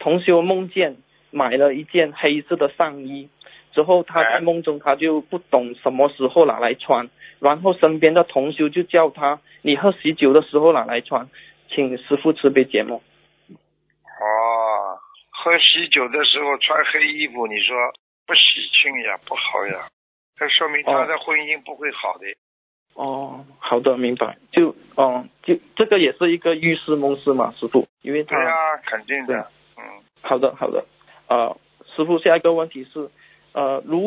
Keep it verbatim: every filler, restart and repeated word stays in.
同修梦见买了一件黑色的上衣，之后他在梦中他就不懂什么时候拿来穿，然后身边的同修就叫他，你喝喜酒的时候拿来穿，请师父慈悲解梦。 哦，喝喜酒的时候穿黑衣服，你说不喜庆呀，不好呀，这说明他的婚姻不会好的。 哦，好的，明白。就哦，就这个也是一个预示梦是吗，师父？因为他对啊，肯定的。嗯， 好的好的。呃，师父，下一个问题是，呃，如